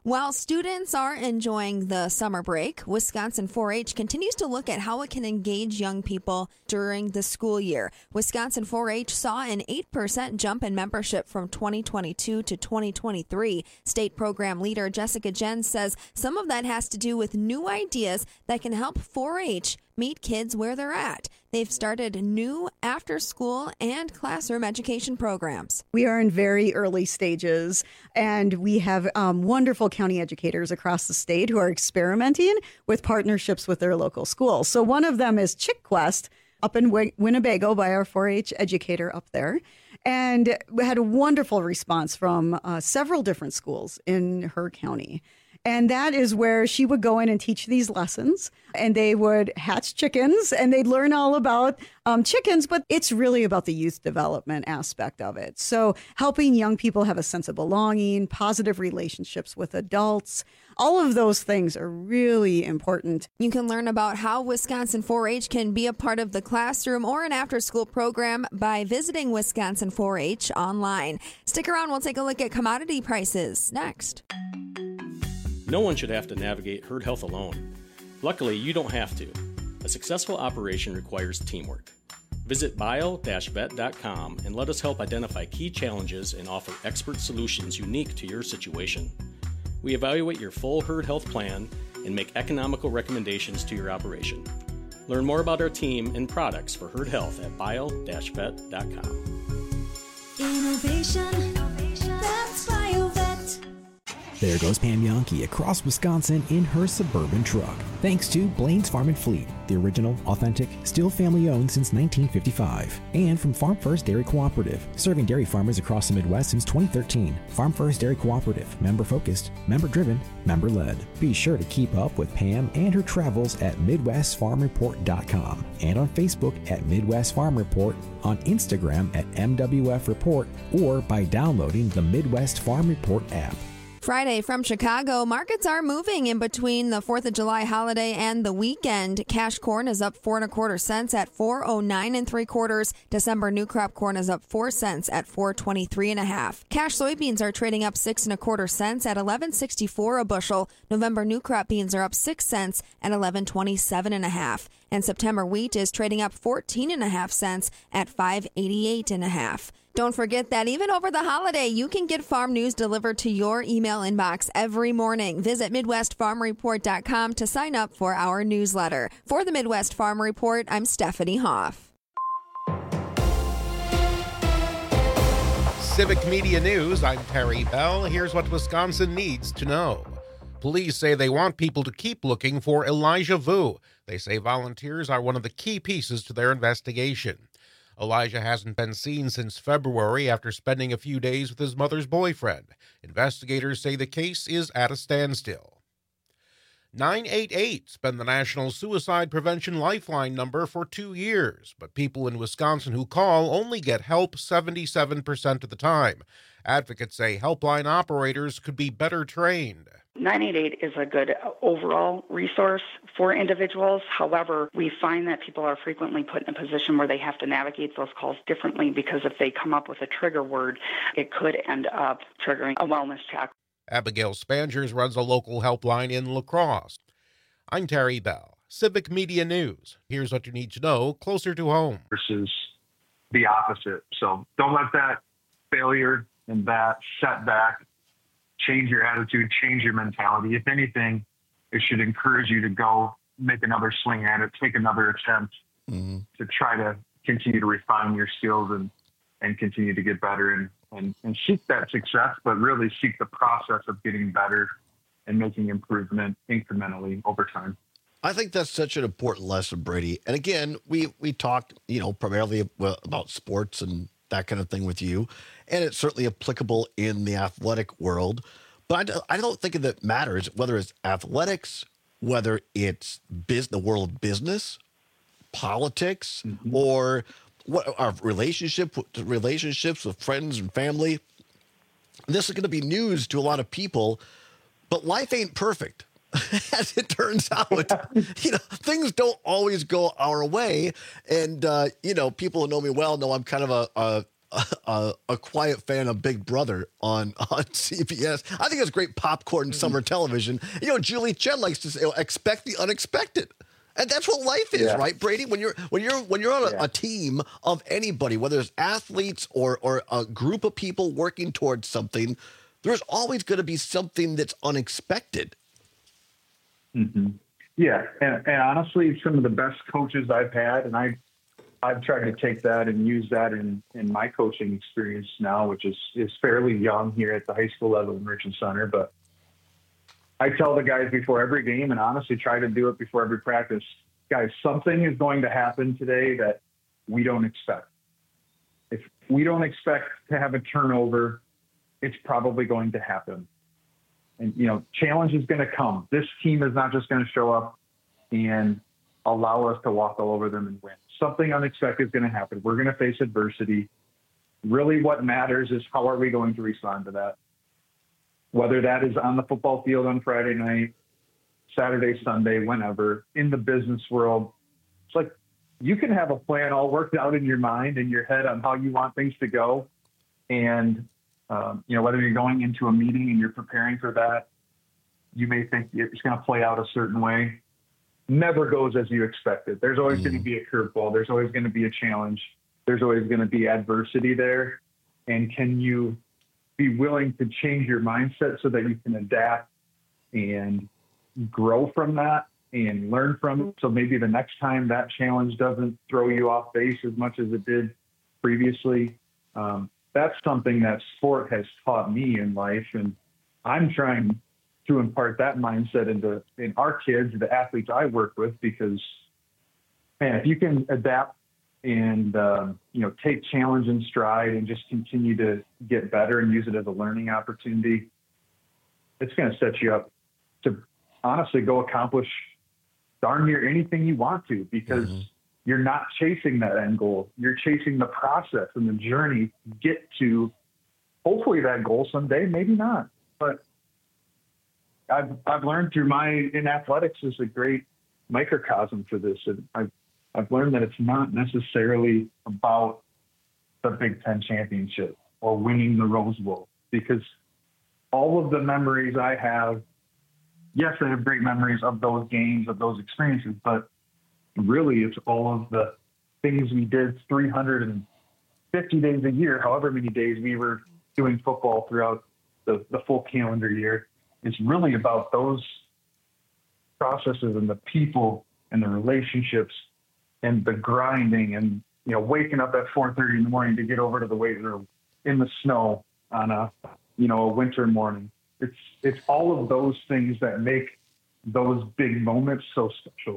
While students are enjoying the summer break, Wisconsin 4-H continues to look at how it can engage young people during the school year. Wisconsin 4-H saw an 8% jump in membership from 2022 to 2023. State program leader Jessica Jens says some of that has to do with new ideas that can help 4-H meet kids where they're at. They've started new after-school and classroom education programs. We are in very early stages, and we have wonderful county educators across the state who are experimenting with partnerships with their local schools. So one of them is Chick Quest up in Winnebago by our 4-H educator up there. And we had a wonderful response from several different schools in her county. And that is where she would go in and teach these lessons, and they would hatch chickens, and they'd learn all about chickens, but it's really about the youth development aspect of it. So helping young people have a sense of belonging, positive relationships with adults, all of those things are really important. You can learn about how Wisconsin 4-H can be a part of the classroom or an after-school program by visiting Wisconsin 4-H online. Stick around, we'll take a look at commodity prices next. No one should have to navigate herd health alone. Luckily, you don't have to. A successful operation requires teamwork. Visit bio-vet.com and let us help identify key challenges and offer expert solutions unique to your situation. We evaluate your full herd health plan and make economical recommendations to your operation. Learn more about our team and products for herd health at bio-vet.com. Innovation, that's BioVet. There goes Pam Yankee across Wisconsin in her Suburban truck. Thanks to Blaine's Farm and Fleet, the original, authentic, still family-owned since 1955. And from Farm First Dairy Cooperative, serving dairy farmers across the Midwest since 2013. Farm First Dairy Cooperative, member-focused, member-driven, member-led. Be sure to keep up with Pam and her travels at MidwestFarmReport.com and on Facebook at Midwest Farm Report, on Instagram at MWF Report, or by downloading the Midwest Farm Report app. Friday from Chicago, markets are moving in between the 4th of July holiday and the weekend. Cash corn is up 4 1/4 cents at $4.09 3/4. December new crop corn is up 4 cents at $4.23 1/2. Cash soybeans are trading up 6 1/4 cents at $11.64 a bushel. November new crop beans are up 6 cents at $11.27 1/2. And September wheat is trading up 14 1/2 cents at $5.88 1/2. Don't forget that even over the holiday, you can get farm news delivered to your email inbox every morning. Visit MidwestFarmReport.com to sign up for our newsletter. For the Midwest Farm Report, I'm Stephanie Hoff. Civic Media News, I'm Terry Bell. Here's what Wisconsin needs to know. Police say they want people to keep looking for Elijah Vu. They say volunteers are one of the key pieces to their investigation. Elijah hasn't been seen since February after spending a few days with his mother's boyfriend. Investigators say the case is at a standstill. 988's been the National Suicide Prevention Lifeline number for 2 years, but people in Wisconsin who call only get help 77% of the time. Advocates say helpline operators could be better trained. 988 is a good overall resource for individuals. However, we find that people are frequently put in a position where they have to navigate those calls differently because if they come up with a trigger word, it could end up triggering a wellness check. Abigail Spangers runs a local helpline in La Crosse. I'm Terry Bell. Civic Media News. Here's what you need to know closer to home. Versus the opposite. So don't let that failure and that setback change your attitude, change your mentality. If anything, it should encourage you to go make another swing at it, take another attempt to try to continue to refine your skills and continue to get better and seek that success, but really seek the process of getting better and making improvement incrementally over time. I think that's such an important lesson, Brady. And again, we talked, primarily about sports and that kind of thing with you, and it's certainly applicable in the athletic world. But I don't think that matters whether it's athletics, whether it's the world of business, politics, or what our relationships with friends and family. This is going to be news to a lot of people, but life ain't perfect. As it turns out, things don't always go our way. And, people who know me well know I'm kind of a quiet fan of Big Brother on CBS. I think it's great popcorn summer television. You know, Julie Chen likes to say, expect the unexpected. And that's what life is, right, Brady? When you're on a team of anybody, whether it's athletes or a group of people working towards something, there's always going to be something that's unexpected. Mm-hmm. Yeah, and honestly, some of the best coaches I've had, and I've tried to take that and use that in my coaching experience now, which is fairly young here at the high school level in Richland Center. But I tell the guys before every game, and honestly try to do it before every practice, guys, something is going to happen today that we don't expect. If we don't expect to have a turnover, it's probably going to happen. And, you know, challenge is going to come. This team is not just going to show up and allow us to walk all over them and win. Something unexpected is going to happen. We're going to face adversity. Really what matters is how are we going to respond to that? Whether that is on the football field on Friday night, Saturday, Sunday, whenever, in the business world. It's like you can have a plan all worked out in your mind and your head on how you want things to go. And you know, whether you're going into a meeting and you're preparing for that, you may think it's going to play out a certain way. Never goes as you expected. There's always going to be a curveball. There's always going to be a challenge. There's always going to be adversity there. And can you be willing to change your mindset so that you can adapt and grow from that and learn from it? So maybe the next time that challenge doesn't throw you off base as much as it did previously. That's something that sport has taught me in life. And I'm trying to impart that mindset in our kids, the athletes I work with, because, man, if you can adapt and, you know, take challenge in stride and just continue to get better and use it as a learning opportunity, it's going to set you up to honestly go accomplish darn near anything you want to, because you're not chasing that end goal. You're chasing the process and the journey to get to hopefully that goal someday, maybe not. But I've learned through in athletics is a great microcosm for this. And I've learned that it's not necessarily about the Big Ten championship or winning the Rose Bowl, because all of the memories I have, yes, I have great memories of those games, of those experiences, but really it's all of the things we did 350 days a year, however many days we were doing football throughout the full calendar year. It's really about those processes and the people and the relationships and the grinding and, you know, waking up at 4:30 in the morning to get over to the weight room in the snow on a winter morning. It's all of those things that make those big moments so special.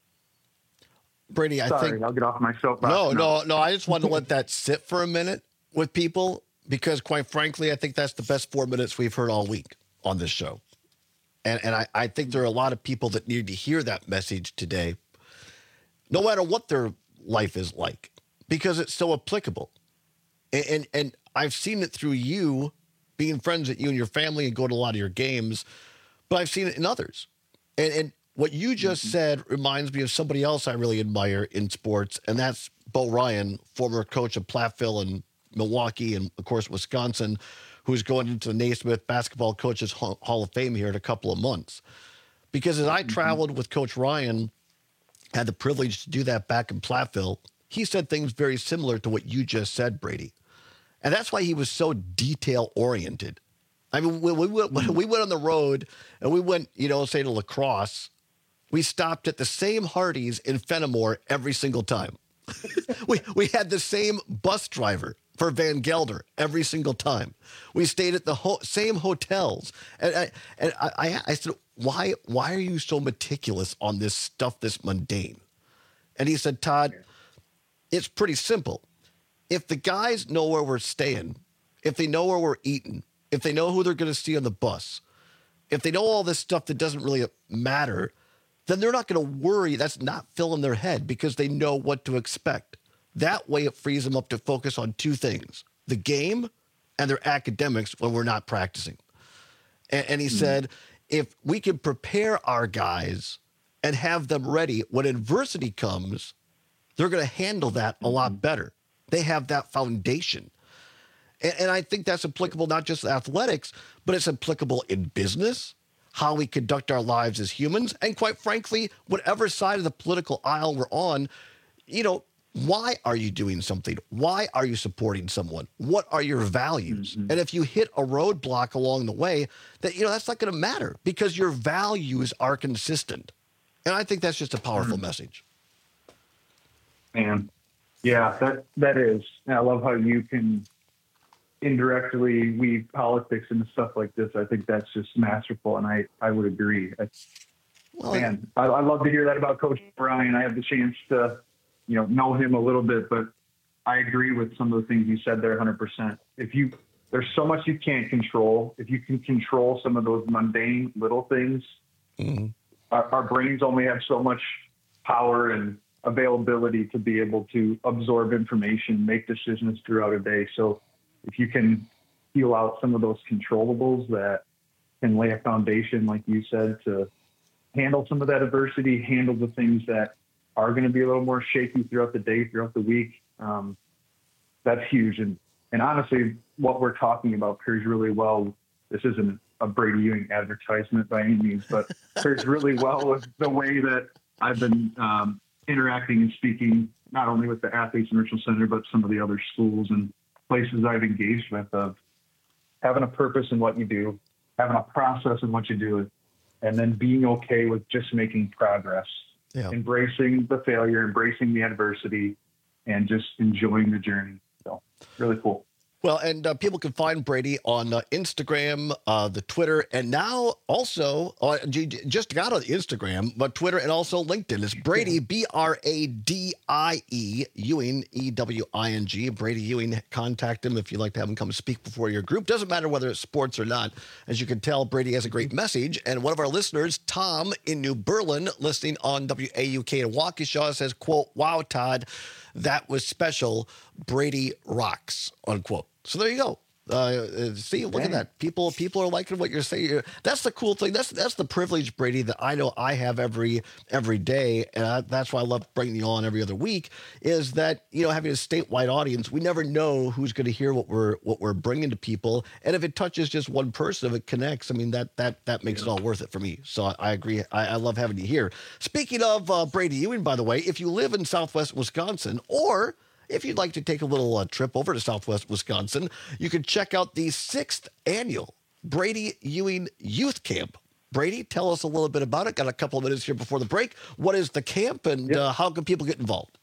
Brady, I think I'll get off my soapbox. No. I just wanted to let that sit for a minute with people, because quite frankly, I think that's the best 4 minutes we've heard all week on this show. And I think there are a lot of people that need to hear that message today, no matter what their life is like, because it's so applicable. And I've seen it through you being friends with you and your family and going to a lot of your games, but I've seen it in others. And what you just said reminds me of somebody else I really admire in sports, and that's Bo Ryan, former coach of Platteville and Milwaukee and, of course, Wisconsin, who's going into the Naismith Basketball Coaches Hall of Fame here in a couple of months. Because as I traveled with Coach Ryan, had the privilege to do that back in Platteville, he said things very similar to what you just said, Brady. And that's why he was so detail-oriented. I mean, when we went on the road and we went, say to La Crosse, we stopped at the same Hardee's in Fenimore every single time. we had the same bus driver for Van Gelder every single time. We stayed at the same hotels. And I said, why are you so meticulous on this stuff, this mundane? And he said, Todd, it's pretty simple. If the guys know where we're staying, if they know where we're eating, if they know who they're going to see on the bus, if they know all this stuff that doesn't really matter, then they're not going to worry. That's not filling their head because they know what to expect. That way it frees them up to focus on two things, the game and their academics when we're not practicing. And he said, if we can prepare our guys and have them ready when adversity comes, they're going to handle that a lot better. They have that foundation. And I think that's applicable not just in athletics, but it's applicable in business, how we conduct our lives as humans, and quite frankly, whatever side of the political aisle we're on, why are you doing something? Why are you supporting someone? What are your values? And if you hit a roadblock along the way, that's not going to matter because your values are consistent. And I think that's just a powerful message. Man, yeah, that is. And I love how you can indirectly weave politics into stuff like this. I think that's just masterful, and I would agree. I love to hear that about Coach Brian. I have the chance to know him a little bit, but I agree with some of the things you said there 100%. There's so much you can't control. If you can control some of those mundane little things, our brains only have so much power and availability to be able to absorb information, make decisions throughout a day. So if you can heal out some of those controllables that can lay a foundation, like you said, to handle some of that adversity, handle the things that are going to be a little more shaky throughout the day, throughout the week. That's huge. And honestly, what we're talking about pairs really well. This isn't a Brady Ewing advertisement by any means, but pairs really well with the way that I've been interacting and speaking, not only with the athletes in Richland Center, but some of the other schools and places I've engaged with, of having a purpose in what you do, having a process in what you do, and then being okay with just making progress. Yeah. Embracing the failure, embracing the adversity, and just enjoying the journey. So really cool. Well, and people can find Brady on Instagram, the Twitter, and now also just got on Instagram, but Twitter and also LinkedIn. It's Brady, Bradie Ewing, Ewing. Brady Ewing. Contact him if you'd like to have him come speak before your group. Doesn't matter whether it's sports or not. As you can tell, Brady has a great message. And one of our listeners, Tom in New Berlin, listening on WAUK in Waukesha, says, quote, "Wow, Todd, that was special. Brady rocks," unquote. So there you go. See, look at that. People are liking what you're saying. That's the cool thing. That's the privilege, Brady, that I know I have every day, and that's why I love bringing you on every other week. Is that having a statewide audience, we never know who's going to hear what we're bringing to people, and if it touches just one person, if it connects, I mean that makes it all worth it for me. So I agree. I love having you here. Speaking of Brady Ewing, by the way, if you live in Southwest Wisconsin, or if you'd like to take a little trip over to Southwest Wisconsin, you can check out the 6th annual Brady Ewing Youth Camp. Brady, tell us a little bit about it. Got a couple of minutes here before the break. What is the camp, and how can people get involved?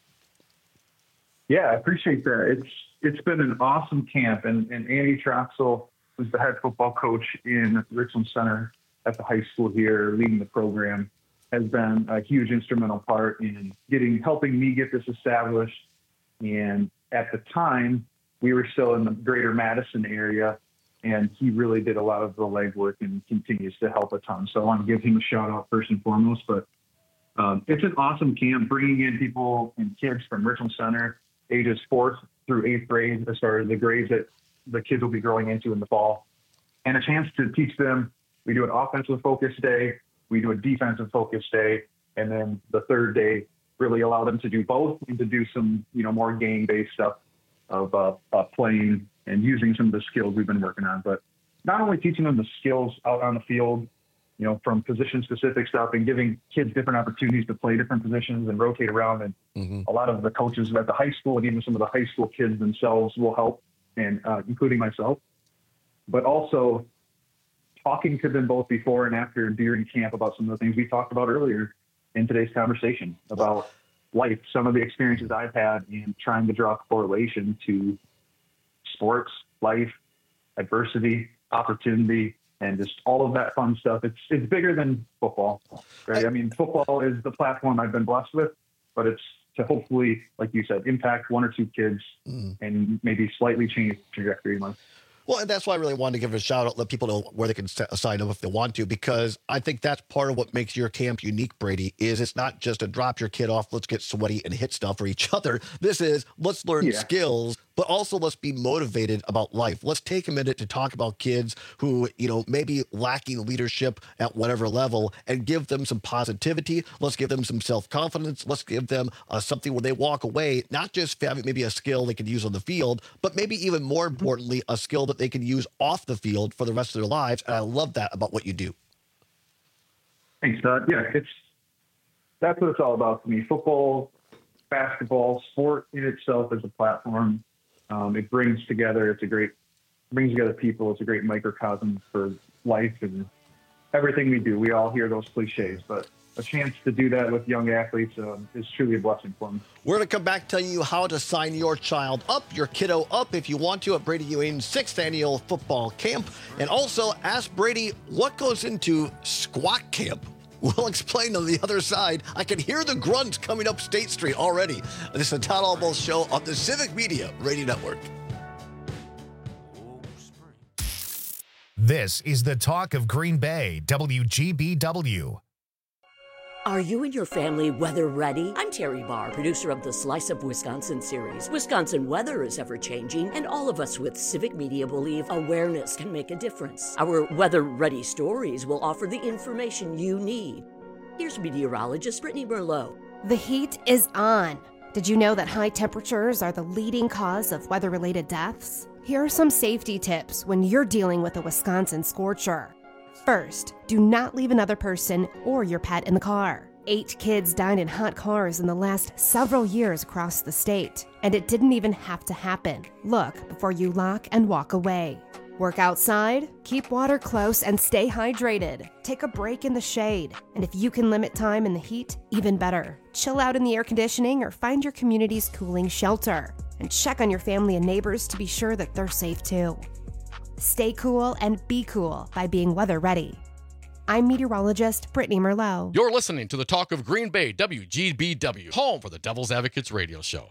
Yeah, I appreciate that. It's been an awesome camp, and Andy Troxel, who's the head football coach in Richland Center at the high school here, leading the program, has been a huge instrumental part in helping me get this established. And at the time, we were still in the greater Madison area, and he really did a lot of the legwork and continues to help a ton. So I want to give him a shout out first and foremost. But it's an awesome camp, bringing in people and kids from Richland Center, ages 4th through 8th grade, as far as the grades that the kids will be growing into in the fall, and a chance to teach them. We do an offensive focus day, we do a defensive focus day, and then the third day really allow them to do both and to do some, more game-based stuff of playing and using some of the skills we've been working on. But not only teaching them the skills out on the field, from position-specific stuff, and giving kids different opportunities to play different positions and rotate around. And a lot of the coaches at the high school and even some of the high school kids themselves will help, and including myself. But also talking to them both before and after during camp about some of the things we talked about earlier in today's conversation about life, some of the experiences I've had in trying to draw a correlation to sports, life, adversity, opportunity, and just all of that fun stuff. It's bigger than football, right? I mean, football is the platform I've been blessed with, but it's to hopefully, like you said, impact one or two kids and maybe slightly change the trajectory in life. Well, and that's why I really wanted to give a shout out, let people know where they can sign up if they want to, because I think that's part of what makes your camp unique, Brady, is it's not just a drop your kid off, let's get sweaty and hit stuff for each other. This is let's learn skills, but also let's be motivated about life. Let's take a minute to talk about kids who, maybe lacking leadership at whatever level and give them some positivity. Let's give them some self-confidence. Let's give them something where they walk away, not just having maybe a skill they could use on the field, but maybe even more importantly, a skill that they can use off the field for the rest of their lives. And I love that about what you do. Thanks, Todd. Yeah, that's what it's all about to me. Football, basketball, sport in itself is a platform. It brings together people. It's a great microcosm for life and everything we do. We all hear those cliches, but a chance to do that with young athletes is truly a blessing for them. We're going to come back telling you how to sign your child up, your kiddo up, if you want to, at Brady Ewing's 6th annual football camp. And also ask Brady what goes into squat camp. We'll explain on the other side. I can hear the grunts coming up State Street already. This is the Todd Almost Show on the Civic Media Radio Network. This is the talk of Green Bay, WGBW. Are you and your family weather ready? I'm Terry Barr, producer of the Slice of Wisconsin series. Wisconsin weather is ever-changing, and all of us with Civic Media believe awareness can make a difference. Our weather-ready stories will offer the information you need. Here's meteorologist Brittany Merlot. The heat is on. Did you know that high temperatures are the leading cause of weather-related deaths? Here are some safety tips when you're dealing with a Wisconsin scorcher. First, do not leave another person or your pet in the car. 8 kids died in hot cars in the last several years across the state, and it didn't even have to happen. Look before you lock and walk away. Work outside, keep water close, and stay hydrated. Take a break in the shade, and if you can limit time in the heat, even better. Chill out in the air conditioning or find your community's cooling shelter, and check on your family and neighbors to be sure that they're safe too. Stay cool and be cool by being weather ready. I'm meteorologist Brittany Merlot. You're listening to the Talk of Green Bay, WGBW, home for the Devil's Advocates radio show.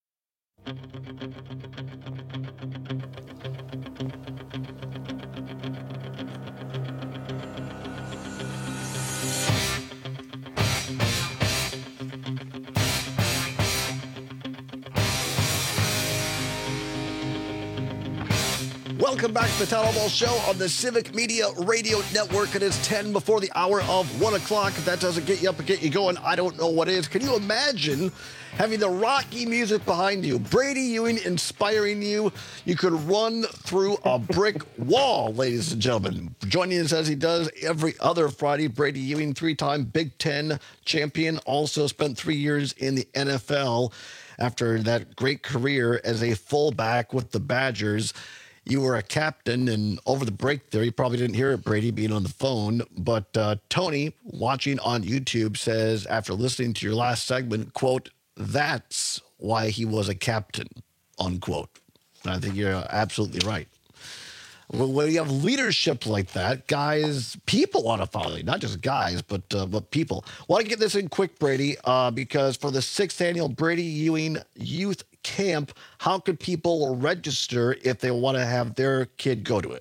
Welcome back to the Town Hall Show on the Civic Media Radio Network. It is 10 before the hour of 1 o'clock. If that doesn't get you up and get you going, I don't know what is. Can you imagine having the Rocky music behind you? Brady Ewing inspiring you. You could run through a brick wall, ladies and gentlemen. Joining us as he does every other Friday, Brady Ewing, 3-time Big Ten champion, also spent 3 years in the NFL after that great career as a fullback with the Badgers. You were a captain, and over the break there, you probably didn't hear it, Brady, being on the phone, but Tony, watching on YouTube, says, after listening to your last segment, quote, "That's why he was a captain," unquote. And I think you're absolutely right. When you have leadership like that, guys, people want to follow you, not just guys, but people. Want to get this in quick, Brady, because for the 6th annual Brady Ewing Youth Camp, how could people register if they want to have their kid go to it?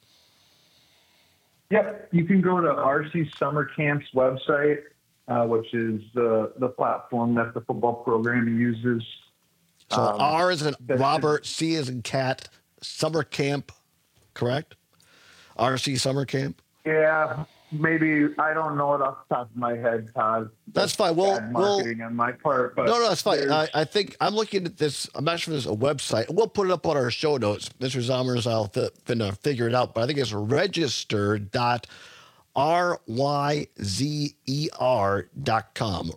Yep, you can go to RC Summer Camp's website, which is the platform that the football program uses. So R is in Robert, C is in Cat, Summer Camp, correct? RC Summer Camp? Yeah, maybe. I don't know it off the top of my head, Todd. That's fine. Marketing on my part. But no, that's fine. I think I'm looking at this. I'm not sure if there's a website. We'll put it up on our show notes. Mr. Zommers, I'll figure it out. But I think it's register.ryzer.com.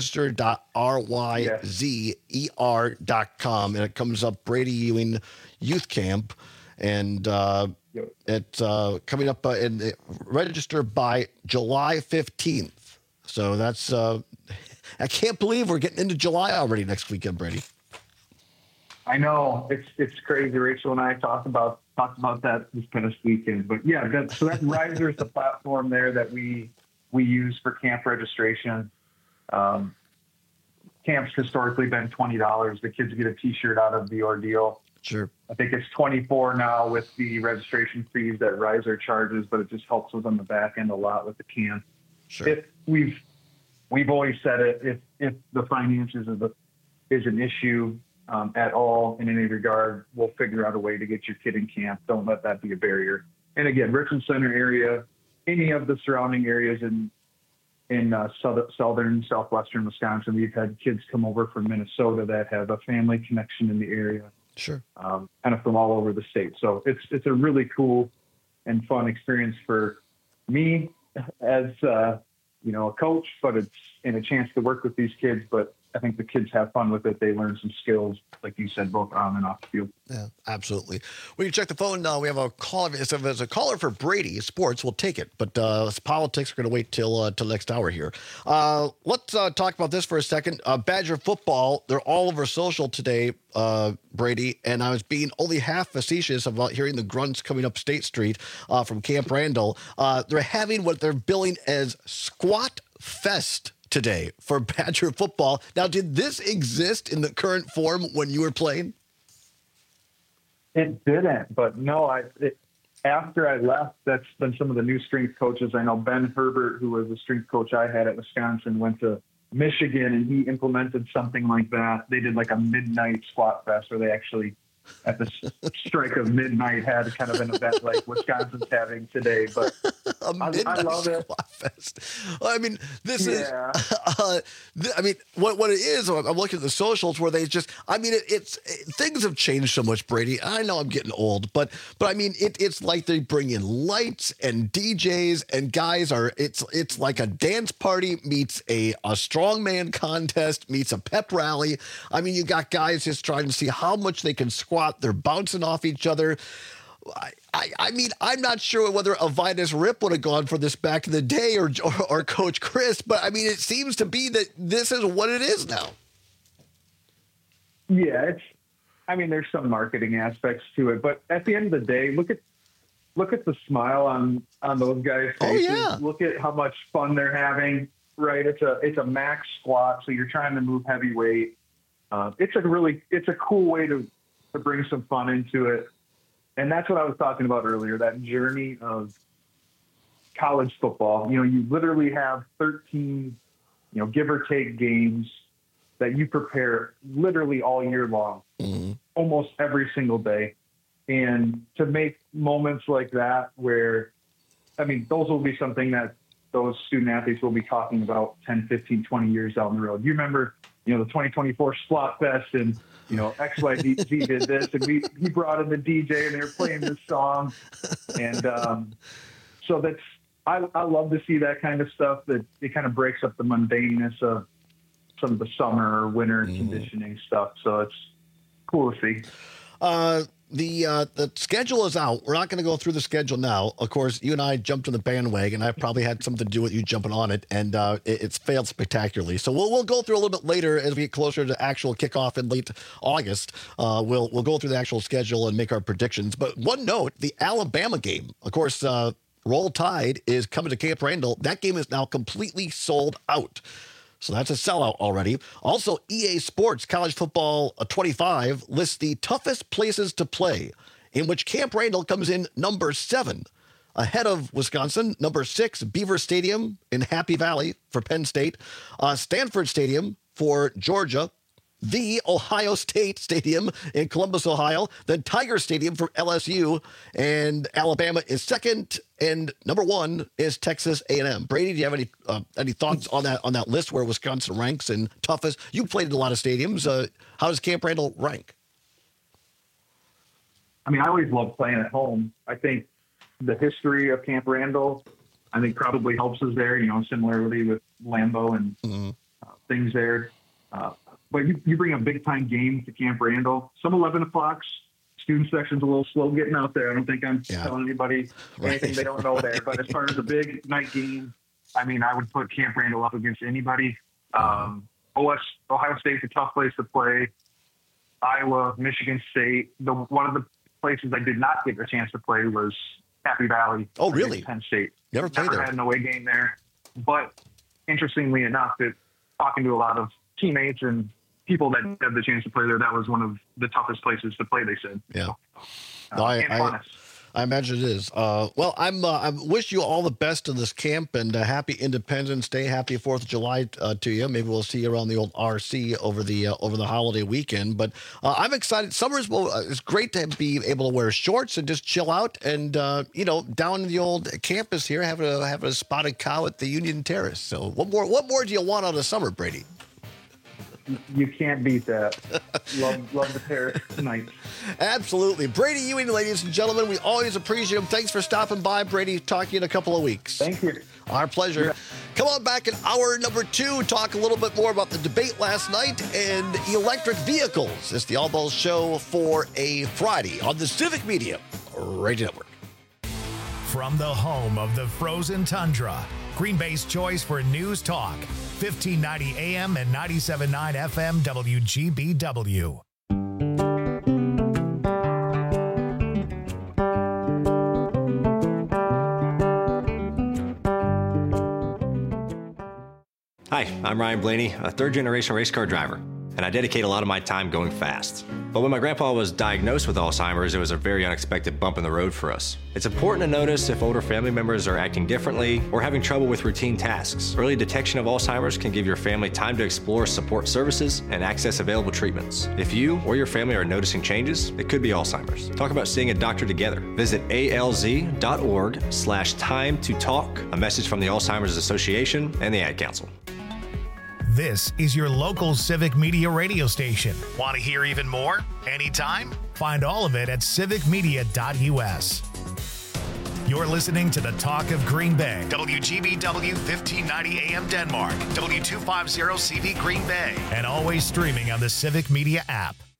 Register.ryzer.com. And it comes up Brady Ewing Youth Camp. And it's coming up register by July 15th. So that's, I can't believe we're getting into July already next weekend, Brady. I know it's crazy. Rachel and I talked about that this past weekend, but yeah, so that Ryzer is the platform there that we use for camp registration. Camp's historically been $20. The kids get a T-shirt out of the ordeal. Sure. I think it's 24 now with the registration fees that rise our charges, but it just helps us on the back end a lot with the camp. Sure. If we've always said it, if the finances is an issue at all in any regard, we'll figure out a way to get your kid in camp. Don't let that be a barrier. And again, Richland Center area, any of the surrounding areas in southern, southwestern Wisconsin, we've had kids come over from Minnesota that have a family connection in the area. Sure. Kind of from all over the state. So it's a really cool and fun experience for me as a coach, but it's a chance to work with these kids. But I think the kids have fun with it. They learn some skills, like you said, both on and off the field. Yeah, absolutely. We can check the phone now. We have a caller. If there's a caller for Brady Sports, we'll take it. But it's politics. We're going to wait till next hour here. Let's talk about this for a second. Badger football, they're all over social today, Brady, and I was being only half facetious about hearing the grunts coming up State Street from Camp Randall. They're having what they're billing as Squat Fest today for Badger football. Now, did this exist in the current form when you were playing? It didn't, but no, after I left, that's been some of the new strength coaches. I know Ben Herbert, who was the strength coach I had at Wisconsin, went to Michigan and he implemented something like that. They did like a midnight squat fest where they actually, at the strike of midnight, had kind of an event like Wisconsin's having today. But I love it. Fest. I mean, this is. I mean, what it is. I'm looking at the socials where they just. I mean, things have changed so much, Brady. I know I'm getting old, but I mean, it's like they bring in lights and DJs and guys are. It's like a dance party meets a strongman contest meets a pep rally. I mean, you got guys just trying to see how much they can squat. They're bouncing off each other. I mean, I'm not sure whether Avitus Rip would have gone for this back in the day or Coach Chris, but I mean, it seems to be that this is what it is now. Yeah, there's some marketing aspects to it, but at the end of the day, look at the smile on those guys' faces. Oh, yeah. Look at how much fun they're having, right? It's a max squat, so you're trying to move heavy weight. It's a cool way to bring some fun into it. And that's what I was talking about earlier, that journey of college football. You literally have 13, give or take games that you prepare literally all year long, almost every single day. And to make moments like that where, those will be something that those student athletes will be talking about 10, 15, 20 years down the road. You remember, the 2024 Squat Fest and, XYZ did this, and he brought in the DJ, and they were playing this song, and so I love to see that kind of stuff. That it kind of breaks up the mundaneness of some of the summer or winter conditioning stuff. So it's cool to see. The schedule is out. We're not going to go through the schedule now. Of course, you and I jumped on the bandwagon. I probably had something to do with you jumping on it, and it's failed spectacularly. So we'll go through a little bit later as we get closer to actual kickoff in late August. We'll go through the actual schedule and make our predictions. But one note, the Alabama game, of course, Roll Tide is coming to Camp Randall. That game is now completely sold out. So that's a sellout already. Also, EA Sports College Football 25 lists the toughest places to play, in which Camp Randall comes in number 7, ahead of Wisconsin, number 6, Beaver Stadium in Happy Valley for Penn State, Stanford Stadium for Georgia, the Ohio State Stadium in Columbus, Ohio, then Tiger Stadium for LSU, and Alabama is second, and number 1 is Texas A&M. Brady, do you have any thoughts on that list where Wisconsin ranks in toughest? You played in a lot of stadiums. How does Camp Randall rank? I always love playing at home. I think the history of Camp Randall, probably helps us there. Similarly with Lambeau and things there. But you bring a big-time game to Camp Randall. Some 11 o'clocks. Student section's a little slow getting out there. I don't think I'm telling anybody anything they don't know there. But as far as a big night game, I would put Camp Randall up against anybody. Ohio State's a tough place to play. Iowa, Michigan State. One of the places I did not get a chance to play was Happy Valley. Oh, really? Penn State. Never had an away game there. But interestingly enough, talking to a lot of teammates and people that had the chance to play there, that was one of the toughest places to play, they said. Yeah. So, No, and funnest. I imagine it is. Well, I wish you all the best in this camp, and happy Independence Day, happy 4th of July to you. Maybe we'll see you around the old RC over the holiday weekend. But I'm excited. Summer's it's great to be able to wear shorts and just chill out, and down in the old campus here, having a spotted cow at the Union Terrace. So what more do you want out of summer, Brady? You can't beat that. love the terrace tonight. Absolutely. Brady Ewing, ladies and gentlemen, we always appreciate him. Thanks for stopping by, Brady. Talk to you in a couple of weeks. Thank you. Our pleasure. Yeah. Come on back in hour number 2. Talk a little bit more about the debate last night and electric vehicles. It's the All Balls Show for a Friday on the Civic Media Radio Network. From the home of the frozen tundra, Green Bay's choice for news talk, 1590 AM and 97.9 FM WGBW. Hi, I'm Ryan Blaney, a third-generation race car driver, and I dedicate a lot of my time going fast. But when my grandpa was diagnosed with Alzheimer's, it was a very unexpected bump in the road for us. It's important to notice if older family members are acting differently or having trouble with routine tasks. Early detection of Alzheimer's can give your family time to explore support services and access available treatments. If you or your family are noticing changes, it could be Alzheimer's. Talk about seeing a doctor together. Visit alz.org/time to talk. A message from the Alzheimer's Association and the Ad Council. This is your local Civic Media radio station. Want to hear even more? Anytime? Find all of it at civicmedia.us. You're listening to the Talk of Green Bay. WGBW 1590 AM Denmark. W250 CV Green Bay. And always streaming on the Civic Media app.